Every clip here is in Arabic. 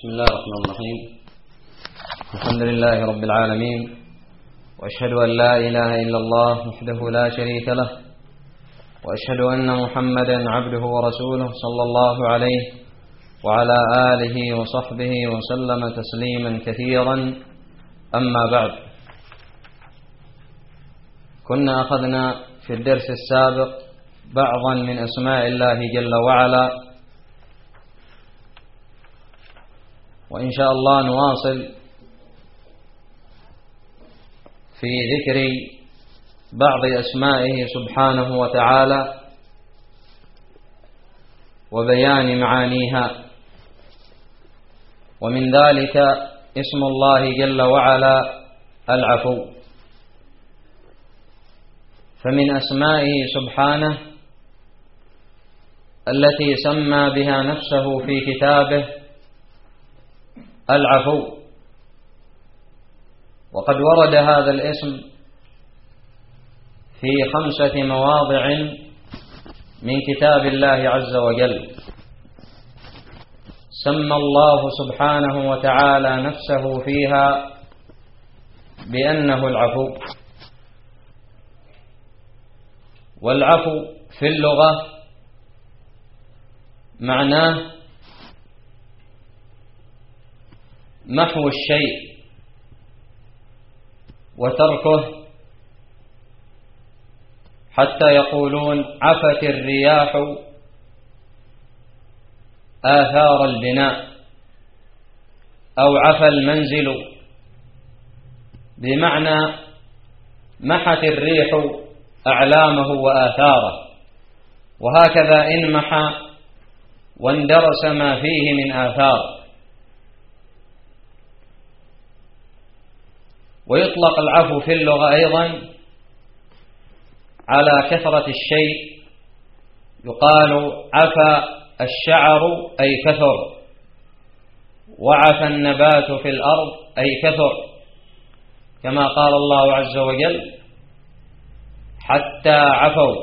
بسم الله الرحمن الرحيم. الحمد لله رب العالمين، وأشهد أن لا إله إلا الله وحده لا شريك له، وأشهد أن محمدا عبده ورسوله صلى الله عليه وعلى آله وصحبه وسلم تسليما كثيرا. أما بعد، كنا أخذنا في الدرس السابق بعضا من أسماء الله جل وعلا، وإن شاء الله نواصل في ذكر بعض أسمائه سبحانه وتعالى وبيان معانيها. ومن ذلك اسم الله جل وعلا العفو، فمن أسمائه سبحانه التي سمى بها نفسه في كتابه العفو، وقد ورد هذا الاسم في 5 مواضع من كتاب الله عز وجل. سمى الله سبحانه وتعالى نفسه فيها بأنه العفو. والعفو في اللغة معناه محو الشيء وتركه، حتى يقولون عفت الرياح آثار البناء، أو عفى المنزل، بمعنى محت الريح أعلامه وآثاره، وهكذا إن محى واندرس ما فيه من آثار. ويطلق العفو في اللغة أيضا على كثرة الشيء، يقال عفى الشعر أي كثر، وعفى النبات في الأرض أي كثر، كما قال الله عز وجل حتى عفوا،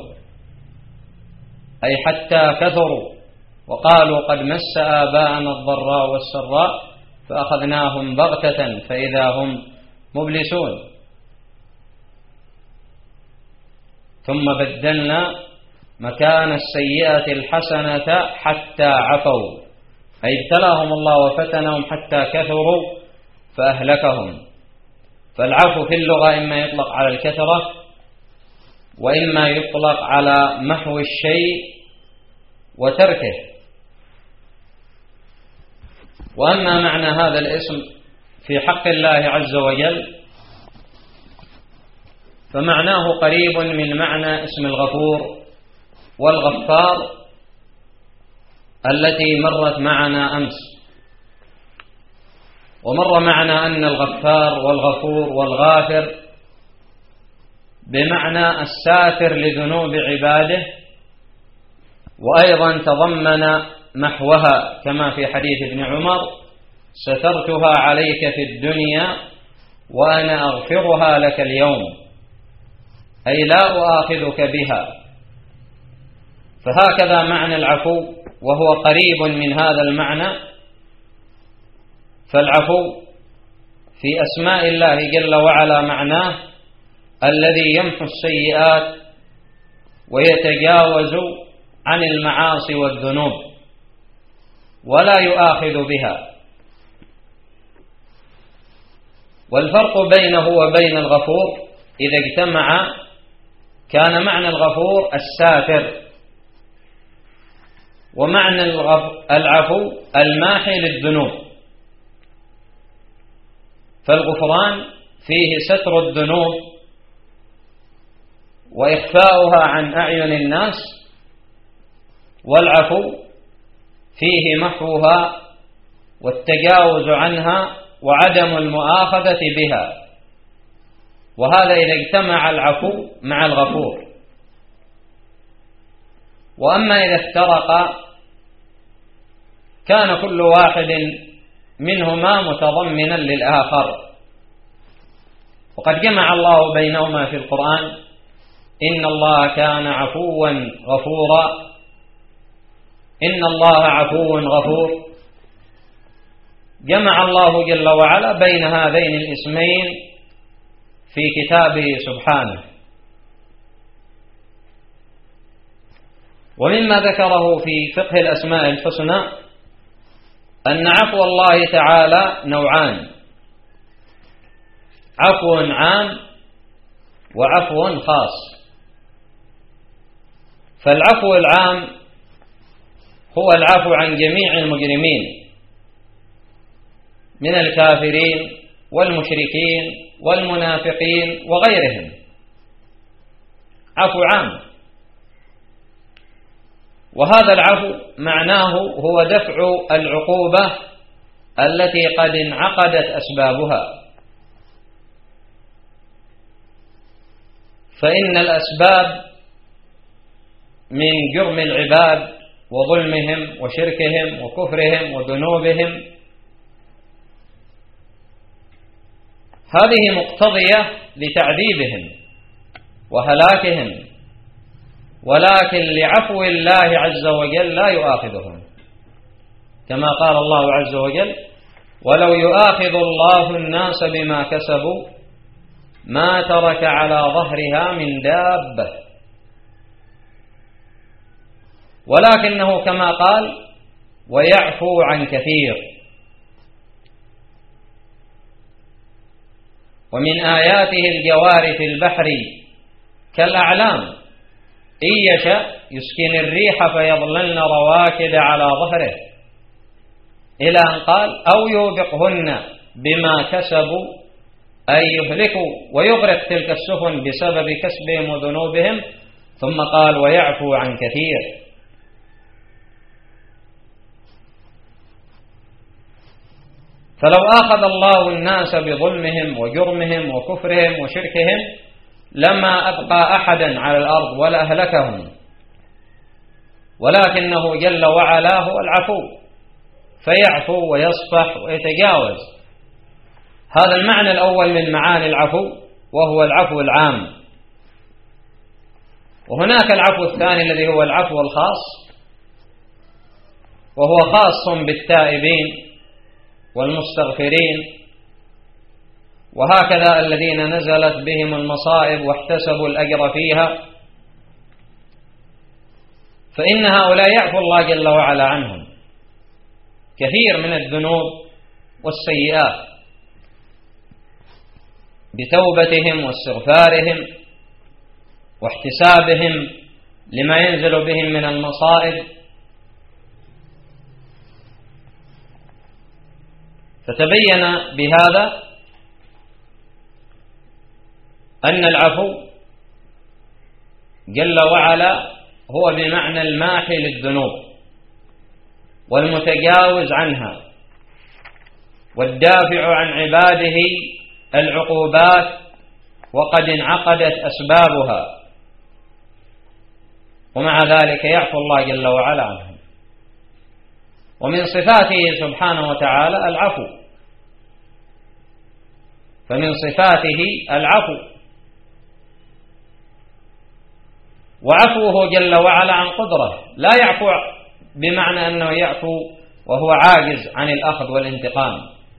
أي حتى كثروا، وقالوا قد مس آباءنا الضراء والسراء فأخذناهم بغتة فإذا هم مبلسون، ثم بدلنا مكان السيئة الحسنة حتى عفوا، أي ابتلاهم الله وفتنهم حتى كثروا فأهلكهم. فالعفو في اللغة إما يطلق على الكثرة، وإما يطلق على محو الشيء وتركه. وأما معنى هذا الاسم في حق الله عز وجل فمعناه قريب من معنى اسم الغفور والغفار التي مرت معنا أمس. ومر معنا أن الغفار والغفور والغافر بمعنى الساتر لذنوب عباده، وأيضا تضمن محوها، كما في حديث ابن عمر سترتها عليك في الدنيا وأنا أغفرها لك اليوم، أي لا أؤاخذك بها. فهكذا معنى العفو، وهو قريب من هذا المعنى. فالعفو في أسماء الله جل وعلا معناه الذي يمحو السيئات ويتجاوز عن المعاصي والذنوب ولا يؤاخذ بها. والفرق بينه وبين الغفور إذا اجتمع كان معنى الغفور الساتر، ومعنى العفو الماحي للذنوب. فالغفران فيه ستر الذنوب وإخفاؤها عن أعين الناس، والعفو فيه محوها والتجاوز عنها وعدم المؤاخذة بها. وهذا إذا اجتمع العفو مع الغفور. وأما إذا افترقا كان كل واحد منهما متضمنا للآخر. وقد جمع الله بينهما في القرآن: إن الله كان عفوا غفورا، إن الله عفو غفور. جمع الله جل وعلا بين هذين الاسمين في كتابه سبحانه. ومما ذكره في فقه الأسماء الحسنى أن عفو الله تعالى نوعان: عفو عام وعفو خاص. فالعفو العام هو العفو عن جميع المجرمين من الكافرين والمشركين والمنافقين وغيرهم، عفو عام. وهذا العفو معناه هو دفع العقوبة التي قد انعقدت أسبابها، فإن الأسباب من جرم العباد وظلمهم وشركهم وكفرهم وذنوبهم هذه مقتضية لتعذيبهم وهلاكهم، ولكن لعفو الله عز وجل لا يؤاخذهم، كما قال الله عز وجل: ولو يؤاخذ الله الناس بما كسبوا ما ترك على ظهرها من دابة، ولكنه كما قال: ويعفو عن كثير. ومن آياته الجوار في البحر كالأعلام إن يشأ يسكن الريح فيظللن رواكد على ظهره، إلى أن قال: أو يوبقهن بما كسبوا أي يهلكوا ويغرق تلك السفن بسبب كسبهم وذنوبهم، ثم قال: ويعفو عن كثير. فلو آخذ الله الناس بظلمهم وجرمهم وكفرهم وشركهم لما أبقى أحدا على الأرض ولا أهلكهم، ولكنه جل وعلا هو العفو، فيعفو ويصفح ويتجاوز. هذا المعنى الأول من معاني العفو، وهو العفو العام. وهناك العفو الثاني الذي هو العفو الخاص، وهو خاص بالتائبين والمستغفرين، وهكذا الذين نزلت بهم المصائب واحتسبوا الأجر فيها، فإن هؤلاء يعفو الله جل وعلا عنهم كثير من الذنوب والسيئات بتوبتهم واستغفارهم واحتسابهم لما ينزل بهم من المصائب. فتبين بهذا أن العفو جل وعلا هو بمعنى الماحي للذنوب والمتجاوز عنها والدافع عن عباده العقوبات وقد انعقدت أسبابها، ومع ذلك يعفو الله جل وعلا عنهم. ومن صفاته سبحانه وتعالى العفو، فمن صفاته العفو، وعفوه جل وعلا عن قدرة، لا يعفو بمعنى أنه يعفو وهو عاجز عن الأخذ والانتقام،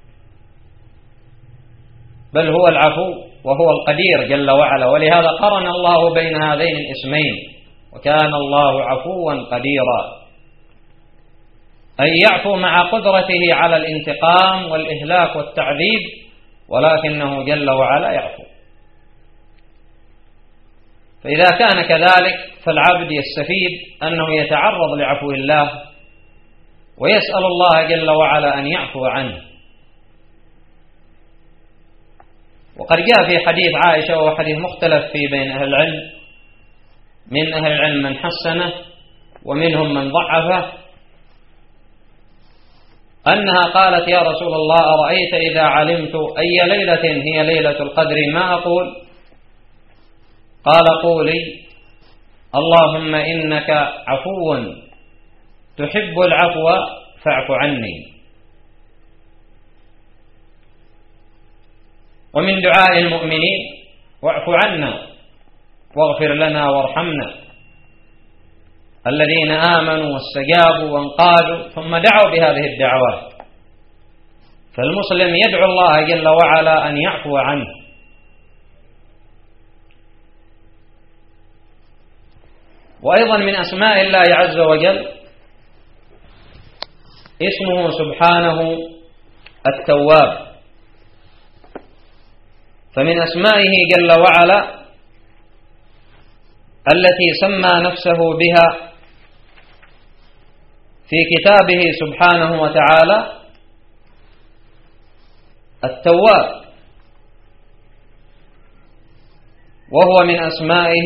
بل هو العفو وهو القدير جل وعلا. ولهذا قرن الله بين هذين الاسمين: وكان الله عفوا قديرا، أي يعفو مع قدرته على الانتقام والإهلاك والتعذيب، ولكنه جل وعلا يعفو. فإذا كان كذلك فالعبد يستفيد أنه يتعرض لعفو الله ويسأل الله جل وعلا أن يعفو عنه. وقد جاء في حديث عائشة، وهو حديث مختلف فيه بين أهل العلم، من أهل العلم من حسنه ومنهم من ضعفه، أنها قالت: يا رسول الله أرأيت إذا علمت أي ليلة هي ليلة القدر ما أقول؟ قال: قولي: اللهم إنك عفو تحب العفو فاعف عني. ومن دعاء المؤمنين: واعف عنا واغفر لنا وارحمنا، الذين آمنوا واستجابوا وانقادوا ثم دعوا بهذه الدعوات. فالمسلم يدعو الله جل وعلا أن يعفو عنه. وأيضا من أسماء الله عز وجل اسمه سبحانه التواب، فمن أسمائه جل وعلا التي سمى نفسه بها في كتابه سبحانه وتعالى التواب، وهو من أسمائه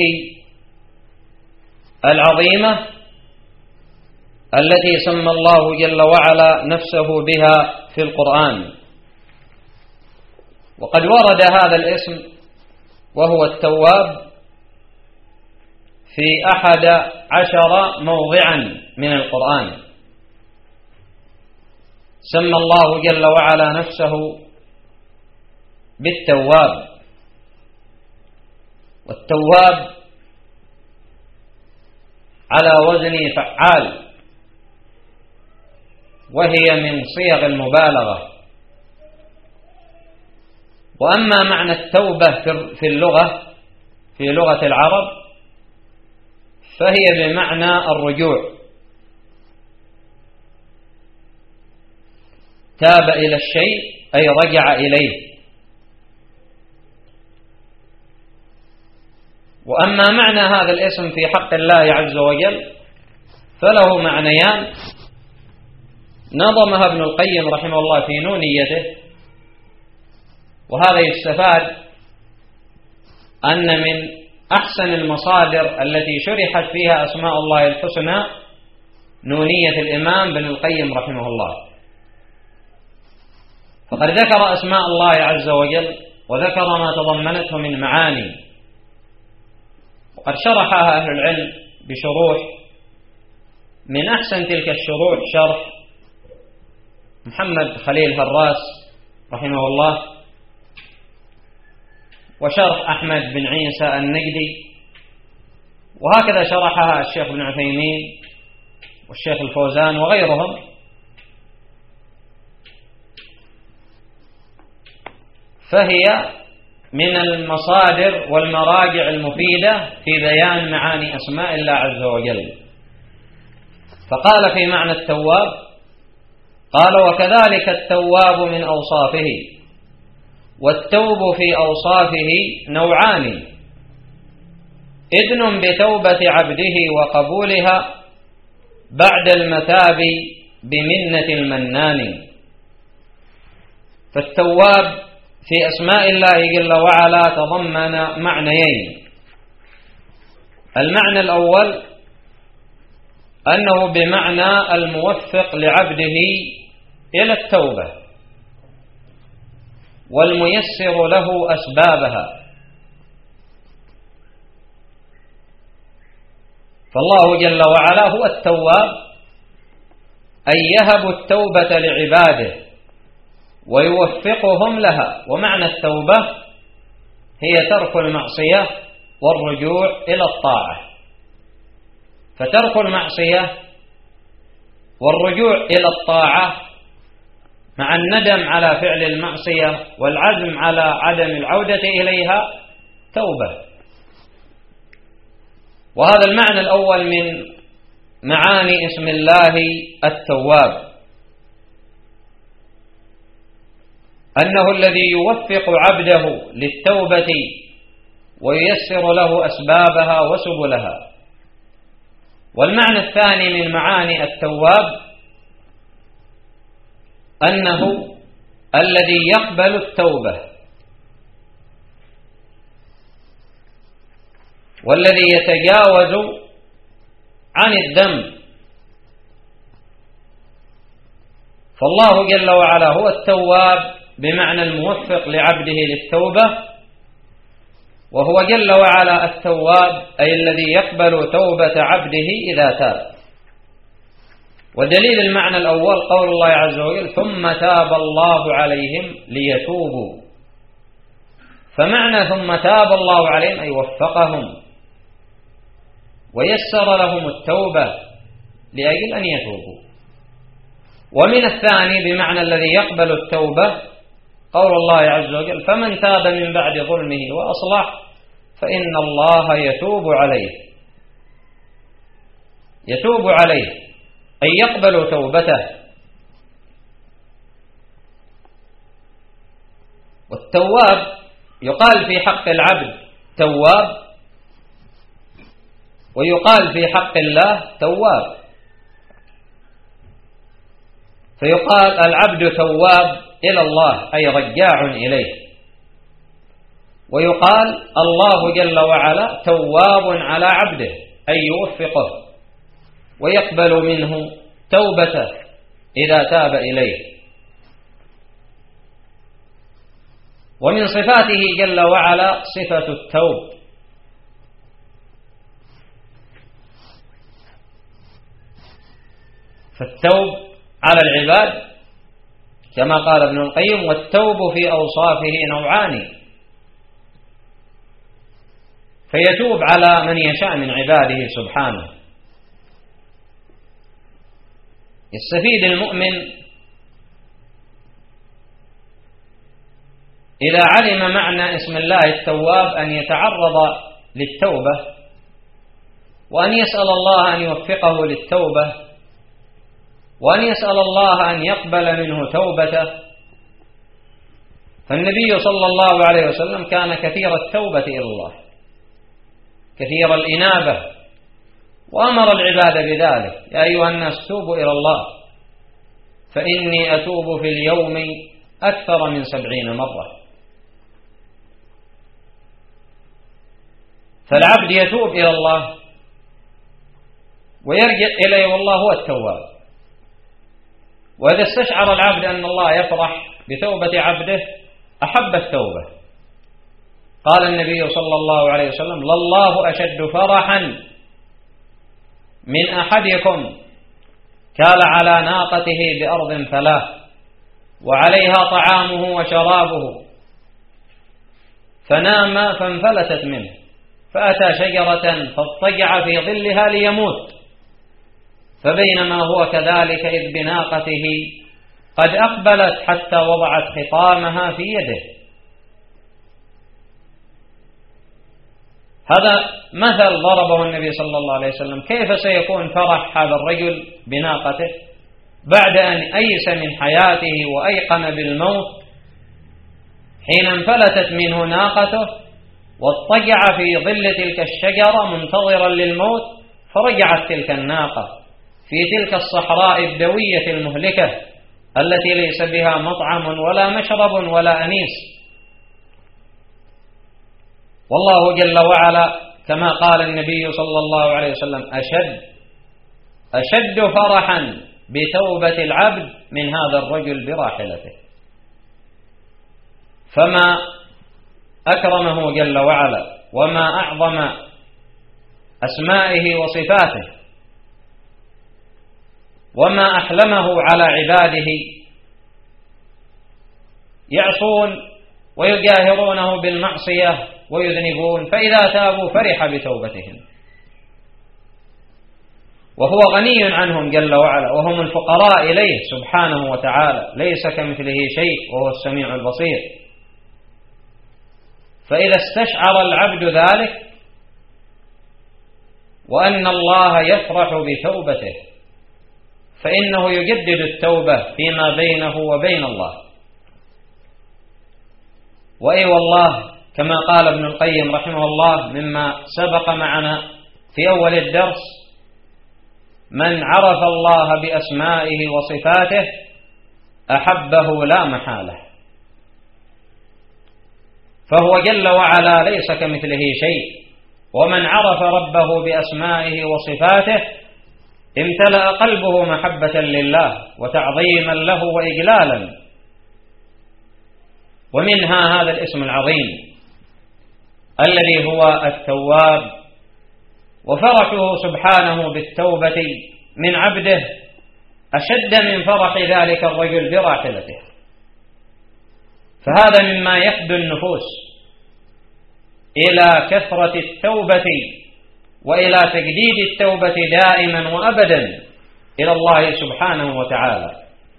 العظيمة التي سمى الله جل وعلا نفسه بها في القرآن. وقد ورد هذا الاسم وهو التواب في 11 موضعا من القرآن، سمى الله جل وعلا نفسه بالتواب. والتواب على وزن فعال، وهي من صيغ المبالغة. وأما معنى التوبة في اللغة، في لغة العرب، فهي بمعنى الرجوع، تاب إلى الشيء أي رجع إليه. وأما معنى هذا الاسم في حق الله عز وجل فله معنيان نظمها ابن القيم رحمه الله في نونيته. وهذا يستفاد أن من أحسن المصادر التي شرحت فيها أسماء الله الحسنى نونية الإمام ابن القيم رحمه الله، فقد ذكر أسماء الله عز وجل وذكر ما تضمنته من معاني، وقد شرحها أهل العلم بشروح. من أحسن تلك الشروح شرح محمد خليل هراس رحمه الله، وشرح أحمد بن عيسى النجدي، وهكذا شرحها الشيخ ابن عثيمين والشيخ الفوزان وغيرهم. فهي من المصادر والمراجع المفيدة في بيان معاني أسماء الله عز وجل. فقال في معنى التواب، قال: وكذلك التواب من أوصافه، والتوب في أوصافه نوعان: إذن بتوبة عبده وقبولها بعد المثاب بمنة المنان. فالتواب في أسماء الله جل وعلا تضمن معنيين: المعنى الأول أنه بمعنى الموفق لعبده إلى التوبة والميسر له أسبابها. فالله جل وعلا هو التواب، أي يهب التوبة لعباده ويوفقهم لها. ومعنى التوبة هي ترك المعصية والرجوع إلى الطاعة. فترك المعصية والرجوع إلى الطاعة مع الندم على فعل المعصية والعزم على عدم العودة إليها توبة. وهذا المعنى الأول من معاني اسم الله التواب، أنه الذي يوفق عبده للتوبة وييسر له أسبابها وسبلها. والمعنى الثاني من معاني التواب أنه الذي يقبل التوبة والذي يتجاوز عن الذنب. فالله جل وعلا هو التواب بمعنى الموفق لعبده للتوبة، وهو جل وعلا التواب أي الذي يقبل توبة عبده إذا تاب. ودليل المعنى الأول قول الله عز وجل: ثم تاب الله عليهم ليتوبوا. فمعنى ثم تاب الله عليهم أي وفقهم ويسر لهم التوبة لأجل أن يتوبوا. ومن الثاني بمعنى الذي يقبل التوبة قول الله عز وجل: فمن تاب من بعد ظلمه وأصلح فإن الله يتوب عليه. يتوب عليه أي يقبل توبته. والتواب يقال في حق العبد تواب، ويقال في حق الله تواب. فيقال العبد تواب إلى الله أي رجاع إليه، ويقال الله جل وعلا تواب على عبده أي يوفقه ويقبل منه توبته إذا تاب إليه. ومن صفاته جل وعلا صفة التوب، فالتوب على العباد كما قال ابن القيم: والتوب في أوصافه نوعان، فيتوب على من يشاء من عباده سبحانه. يستفيد المؤمن إذا علم معنى اسم الله التواب أن يتعرض للتوبة، وأن يسأل الله أن يوفقه للتوبة، وأن يسأل الله أن يقبل منه توبته. فالنبي صلى الله عليه وسلم كان كثير التوبة إلى الله، كثير الإنابة، وأمر العباد بذلك: يا أيها الناس توبوا إلى الله فإني أتوب في اليوم أكثر من 70 مرة. فالعبد يتوب إلى الله ويرجع إليه، والله هو التواب. وإذا استشعر العبد أن الله يفرح بتوبة عبده أحب التوبة. قال النبي صلى الله عليه وسلم: لله أشد فرحا من أحدكم كال على ناقته بأرض فلاة وعليها طعامه وشرابه فنام فانفلتت منه فأتى شجرة فاضطجع في ظلها ليموت، فبينما هو كذلك إذ بناقته قد أقبلت حتى وضعت خطامها في يده. هذا مثل ضربه النبي صلى الله عليه وسلم كيف سيكون فرح هذا الرجل بناقته بعد أن أيس من حياته وأيقن بالموت، حين انفلتت منه ناقته واضطجع في ظل تلك الشجرة منتظرا للموت، فرجعت تلك الناقة في تلك الصحراء الدوية المهلكة التي ليس بها مطعم ولا مشرب ولا أنيس. والله جل وعلا كما قال النبي صلى الله عليه وسلم: أشد فرحا بتوبة العبد من هذا الرجل براحلته. فما أكرمه جل وعلا وما أعظم أسمائه وصفاته وما أحلمه على عباده يعصون ويجاهرونه بالمعصية ويذنبون، فإذا تابوا فرح بتوبتهم، وهو غني عنهم جل وعلا، وهم الفقراء إليه سبحانه وتعالى، ليس كمثله شيء وهو السميع البصير. فإذا استشعر العبد ذلك وأن الله يفرح بتوبته فإنه يجدد التوبة فيما بينه وبين الله. وأي والله كما قال ابن القيم رحمه الله مما سبق معنا في أول الدرس: من عرف الله بأسمائه وصفاته أحبه لا محالة، فهو جل وعلا ليس كمثله شيء. ومن عرف ربه بأسمائه وصفاته امتلأ قلبه محبة لله وتعظيما له وإجلالا. ومنها هذا الاسم العظيم الذي هو التواب، وفرحه سبحانه بالتوبة من عبده أشد من فرح ذلك الرجل براحلته. فهذا مما يحدو النفوس إلى كثرة التوبة وإلى تجديد التوبة دائما وأبدا إلى الله سبحانه وتعالى،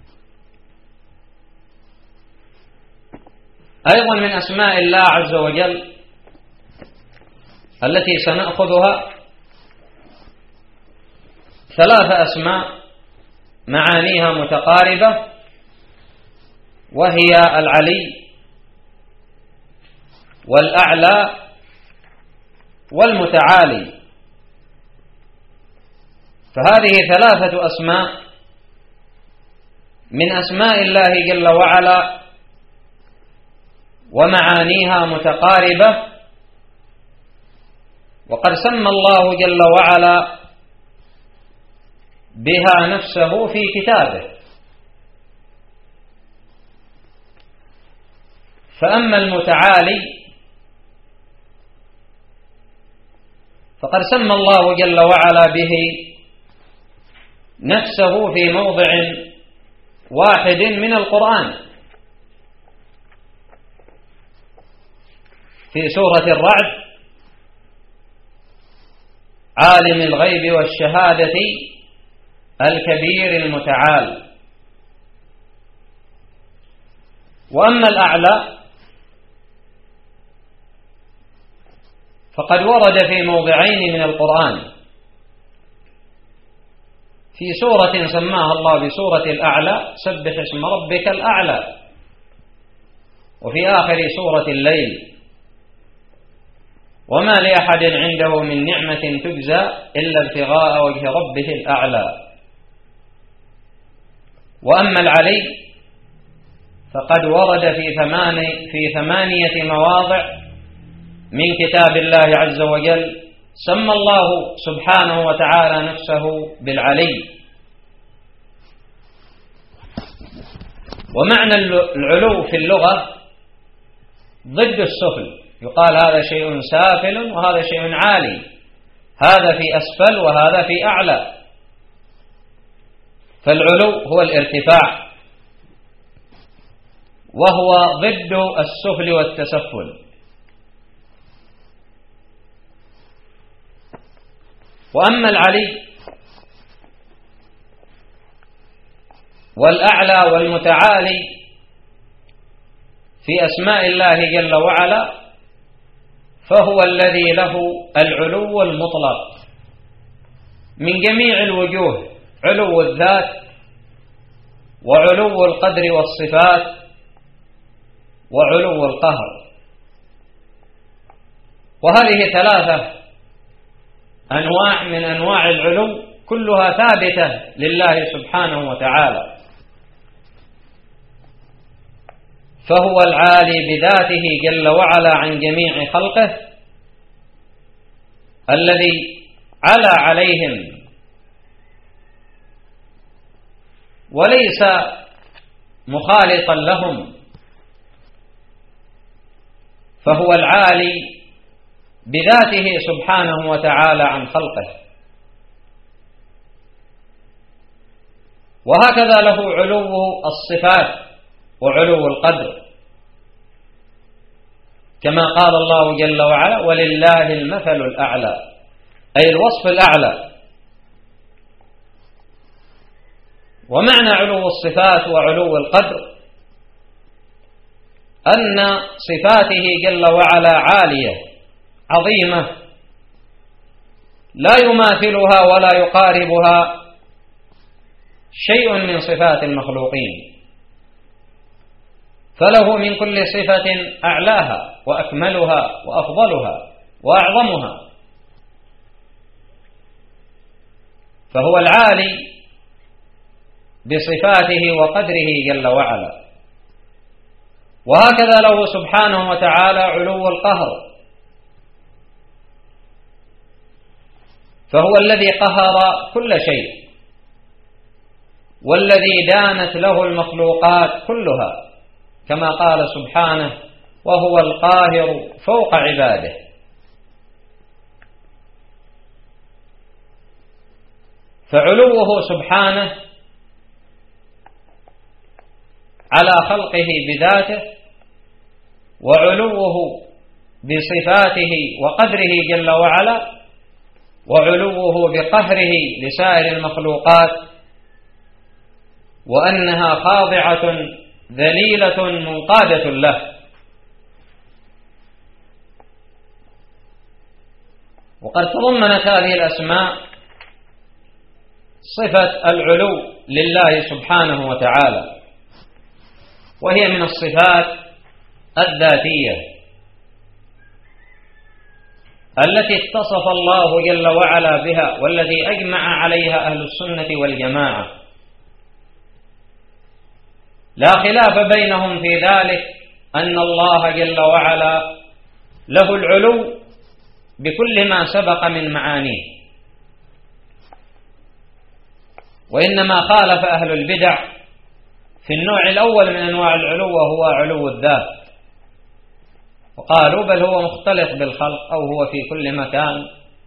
أيضا من أسماء الله عز وجل التي سنأخذها 3 أسماء معانيها متقاربة، وهي العلي والأعلى والمتعالي. فهذه 3 أسماء من أسماء الله جل وعلا ومعانيها متقاربة، وقد سمى الله جل وعلا بها نفسه في كتابه. فأما المتعالي فقد سمى الله جل وعلا به نفسه في موضع واحد من القرآن، في سورة الرعد: عالم الغيب والشهادة الكبير المتعال. وأما الأعلى فقد ورد في موضعين من القرآن: في سورة سماها الله بسورة الأعلى: سبح اسم ربك الأعلى، وفي آخر سورة الليل: وما لأحد عنده من نعمة تجزى إلا ابتغاء وجه ربه الأعلى. وأما العلي فقد ورد في 8 مواضع من كتاب الله عز وجل سمى الله سبحانه وتعالى نفسه بالعلي. ومعنى العلو في اللغة ضد السفل، يقال هذا شيء سافل وهذا شيء عالي، هذا في أسفل وهذا في أعلى. فالعلو هو الارتفاع، وهو ضد السفل والتسفل. وأما العلي والأعلى والمتعالي في أسماء الله جل وعلا فهو الذي له العلو المطلق من جميع الوجوه: علو الذات، وعلو القدر والصفات، وعلو القهر. وهذه 3 أنواع من أنواع العلو كلها ثابتة لله سبحانه وتعالى. فهو العالي بذاته جل وعلا عن جميع خلقه، الذي علا عليهم وليس مخالطا لهم، فهو العالي بذاته سبحانه وتعالى عن خلقه. وهكذا له علو الصفات وعلو القدر، كما قال الله جل وعلا: ولله المثل الأعلى، أي الوصف الأعلى. ومعنى علو الصفات وعلو القدر أن صفاته جل وعلا عالية عظيمة لا يماثلها ولا يقاربها شيء من صفات المخلوقين، فله من كل صفة أعلاها وأكملها وأفضلها وأعظمها. فهو العالي بصفاته وقدره جل وعلا. وهكذا له سبحانه وتعالى علو القهر، فهو الذي قهر كل شيء، والذي دانت له المخلوقات كلها، كما قال سبحانه: وهو القاهر فوق عباده. فعلوه سبحانه على خلقه بذاته، وعلوه بصفاته وقدره جل وعلا، وعلوه بقهره لسائر المخلوقات، وأنها خاضعة ذليلة منقادة له. وقد تضمنت هذه الأسماء صفة العلو لله سبحانه وتعالى، وهي من الصفات الذاتية التي اتصف الله جل وعلا بها، والتي أجمع عليها أهل السنة والجماعة، لا خلاف بينهم في ذلك أن الله جل وعلا له العلو بكل ما سبق من معانيه، وإنما خالف أهل البدع في النوع الأول من أنواع العلو، وهو علو الذات، وقالوا بل هو مختلط بالخلق أو هو في كل مكان،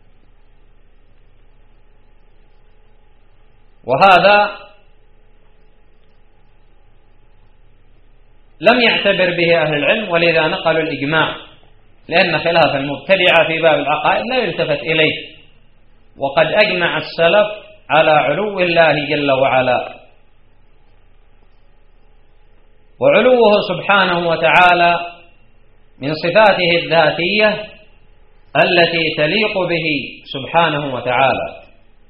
وهذا لم يعتبر به أهل العلم، ولذا نقلوا الإجماع، لأن خلاف المبتدعة في باب العقائد لا يلتفت إليه، وقد أجمع السلف على علو الله جل وعلا. وعلوه سبحانه وتعالى من صفاته الذاتية التي تليق به سبحانه وتعالى.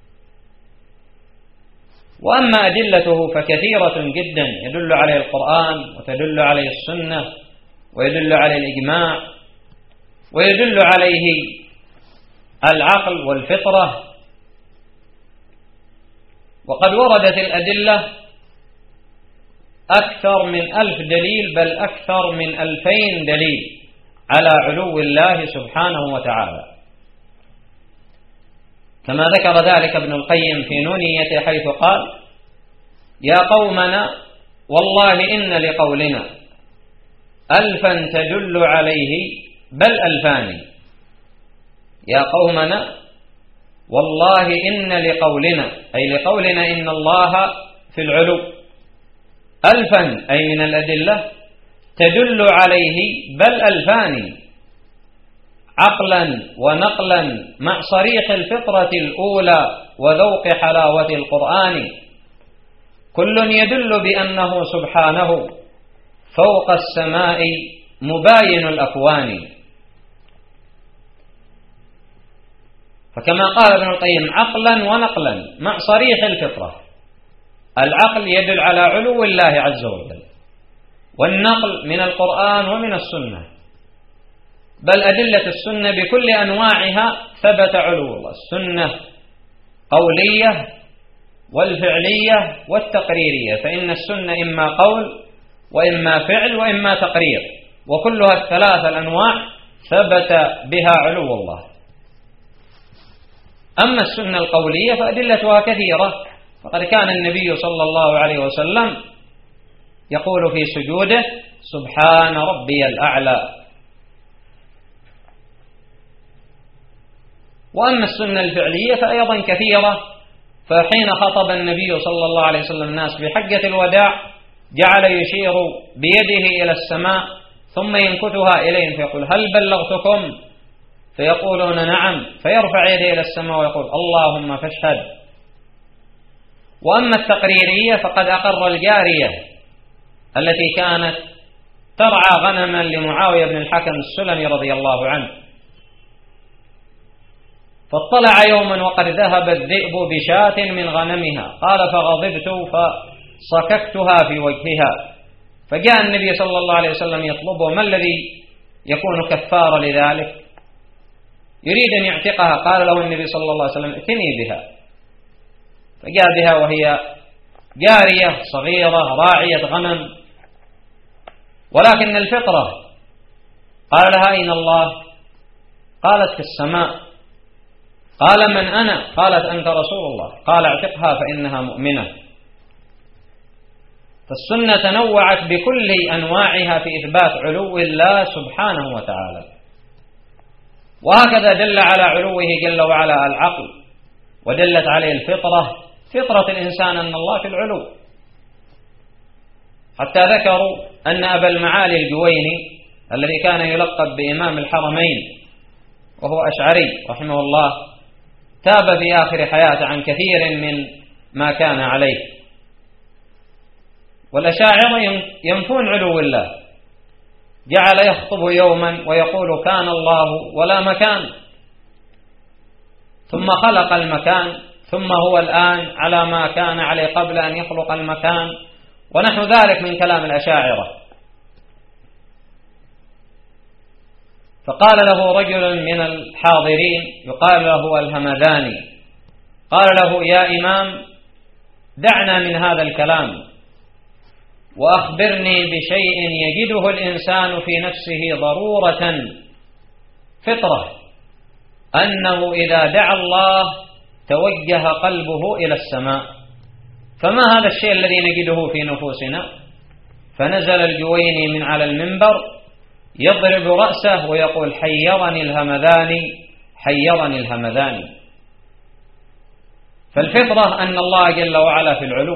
وأما أدلته فكثيرة جدا يدل عليه القرآن، وتدل عليه السنة، ويدل عليه الإجماع، ويدل عليه العقل والفطرة. وقد وردت الأدلة أكثر من 1000 دليل، بل أكثر من 2000 دليل على علو الله سبحانه وتعالى، كما ذكر ذلك ابن القيم في نونيته، حيث قال: يا قومنا والله إن لقولنا 1000 تدل عليه بل 2000. يا قومنا والله إن لقولنا، أي لقولنا إن الله في العلو، 1000 أي من الأدلة تدل عليه بل 2000 عقلا ونقلا مع صريح الفطرة الأولى وذوق حلاوة القرآن، كل يدل بأنه سبحانه فوق السماء مباين الأكوان. فكما قال ابن القيم: عقلا ونقلا مع صريح الفطرة. العقل يدل على علو الله عز وجل، والنقل من القرآن ومن السنة، بل أدلة السنة بكل أنواعها ثبت علو الله. السنة قولية والفعلية والتقريرية، فإن السنة إما قول وإما فعل وإما تقرير، وكلها الثلاث الأنواع ثبت بها علو الله. أما السنة القولية فأدلتها كثيرة، فقد كان النبي صلى الله عليه وسلم يقول في سجوده: سبحان ربي الأعلى. وأما السنة الفعلية فأيضا كثيرة، فحين خطب النبي صلى الله عليه وسلم الناس في حجة الوداع جعل يشير بيده إلى السماء ثم ينكتها إليهم فيقول: هل بلغتكم؟ فيقولون: نعم، فيرفع يده إلى السماء ويقول: اللهم فاشهد. وأما التقريرية فقد أقر الجارية التي كانت ترعى غنما لمعاوية بن الحكم السلمي رضي الله عنه، فاطلع يوما وقد ذهب الذئب بشاة من غنمها، قال: فغضبت فصككتها في وجهها، فجاء النبي صلى الله عليه وسلم يطلبه: ما الذي يكون كفارة لذلك؟ يريد أن يعتقها. قال له النبي صلى الله عليه وسلم: ائتني بها. فجاء بها وهي جارية صغيرة راعية غنم، ولكن الفطرة. قال لها: أين الله؟ قالت: في السماء. قال: من أنا؟ قالت: أنت رسول الله. قال: اعتقها فإنها مؤمنة. فالسنة تنوعت بكل أنواعها في إثبات علو الله سبحانه وتعالى، وهكذا دل على علوه جل وعلا العقل، ودلت عليه الفطرة، فطرة الإنسان أن الله في العلو، حتى ذكروا أن أبا المعالي الجويني الذي كان يلقب بإمام الحرمين وهو أشعري رحمه الله تاب في آخر حياته عن كثير من ما كان عليه. والأشاعرة ينفون علو الله، جعل يخطب يوما ويقول: كان الله ولا مكان، ثم خلق المكان، ثم هو الآن على ما كان عليه قبل أن يخلق المكان، ونحو ذلك من كلام الأشاعرة. فقال له رجل من الحاضرين يقال له الهمذاني، قال له: يا إمام، دعنا من هذا الكلام وأخبرني بشيء يجده الإنسان في نفسه ضرورة فطرة، أنه إذا دعا الله توجه قلبه إلى السماء، فما هذا الشيء الذي نجده في نفوسنا؟ فنزل الجويني من على المنبر يضرب رأسه ويقول: حيرني الهمذاني، حيرني الهمذاني. فالفطرة أن الله جل وعلا في العلو،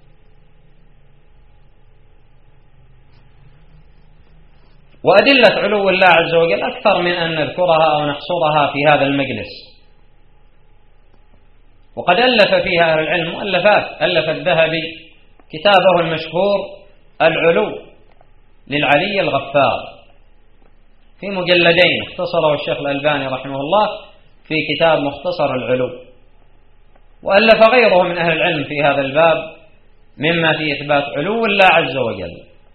وأدلة علو الله عز وجل أكثر من أن نذكرها أو نحصرها في هذا المجلس، وقد ألف فيها أهل العلم مؤلفات. ألف الذهبي كتابه المشهور العلو للعلي الغفار في مجلدين، اختصره الشيخ الألباني رحمه الله في كتاب مختصر العلو، وألف غيره من أهل العلم في هذا الباب مما في إثبات علو الله عز وجل.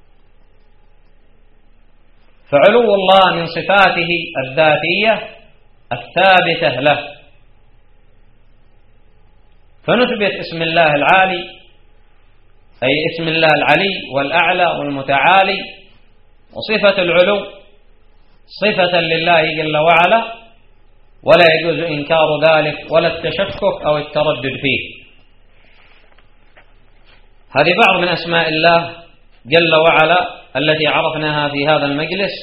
فعلو الله من صفاته الذاتية الثابتة له، فنثبت اسم الله العالي، أي اسم الله العلي والأعلى والمتعالي، وصفة العلو صفة لله جل وعلا، ولا يجوز إنكار ذلك ولا التشكك أو التردد فيه. هذه بعض من أسماء الله جل وعلا التي عرفناها في هذا المجلس،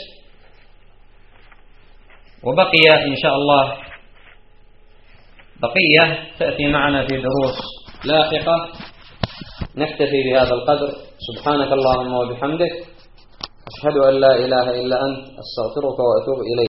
وبقي إن شاء الله بقية تأتي معنا في دروس لاحقة. نكتفي بهذا القدر. سبحانك اللهم وبحمدك، أشهد أن لا إله إلا أنت، أستغفرك وأتوب إليك.